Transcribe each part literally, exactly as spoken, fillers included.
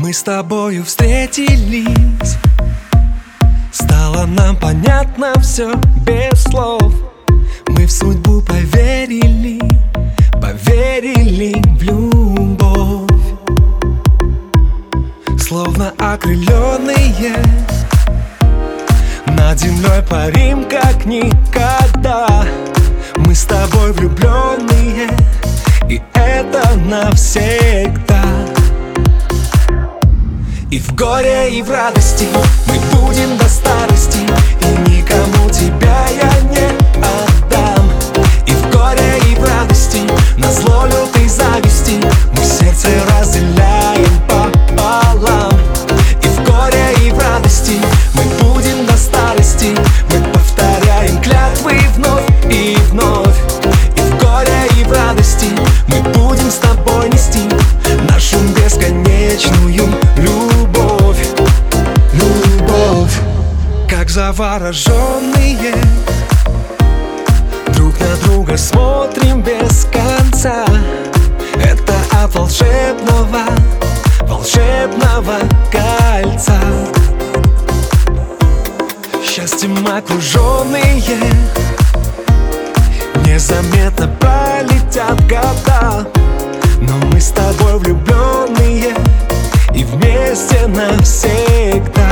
Мы с тобою встретились, стало нам понятно все без слов. Мы в судьбу поверили, поверили в любовь. Словно окрыленные, над землей парим как никогда. Мы с тобой влюбленные, и это навсегда. И в горе, и в радости мы будем до старости, и никому тебя я не отдам. И в горе, и в радости, назло лютой зависти, мы сердце разделяем пополам. И в горе, и в радости мы будем до старости, мы повторяем клятвы вновь и вновь. И в горе, и в радости мы будем с тобой нести нашу бесконечную любовь. Как завороженные, друг на друга смотрим без конца. Это от волшебного, волшебного кольца. Счастьем окруженные, незаметно пролетят года. Но мы с тобой влюбленные, и вместе навсегда.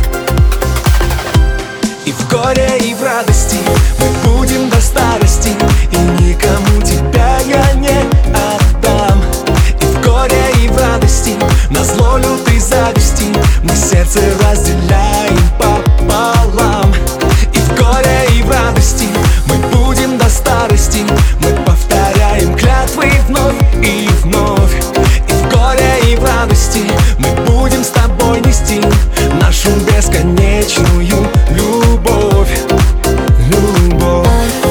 И в горе, и в радости мы будем до старости, и никому тебя я не отдам. И в горе, и в радости, назло лютой зависти, мы сердце разделяем пополам. И в горе, и в радости мы будем до старости, мы повторяем клятвы вновь и вновь. И в горе, и в радости мы будем с тобой нести нашу бесконечную любовь. Любовь.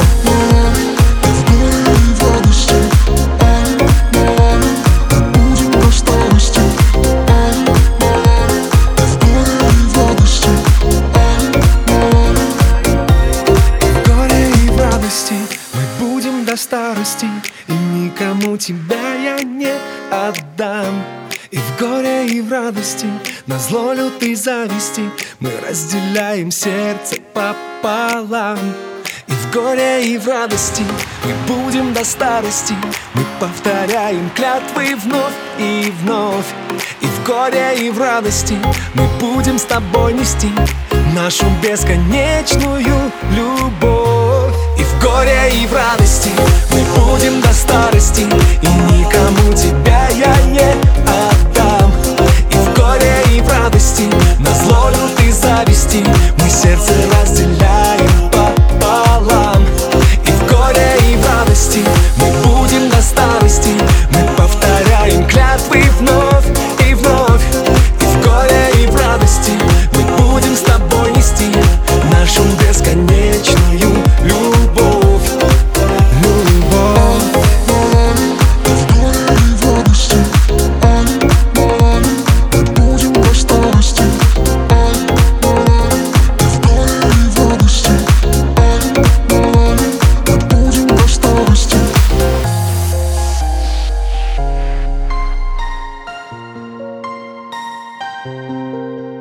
Старости, и никому тебя я не отдам. И в горе, и в радости, назло лютой зависти, мы разделяем сердце пополам. И в горе, и в радости мы будем до старости, мы повторяем клятвы вновь и вновь. И в горе, и в радости мы будем с тобой нести нашу бесконечную любовь. И в горе, и в радости мы будем до старости, и никому тебя я не отдам. И в горе, и в радости, назло лютой зависти, мы сердце разделяем пополам. И в горе, и в радости мы будем до старости, мы повторяем клятвы вновь и вновь. И в горе, и в радости мы будем с тобой нести нашу бесконечную любовь. Thank you.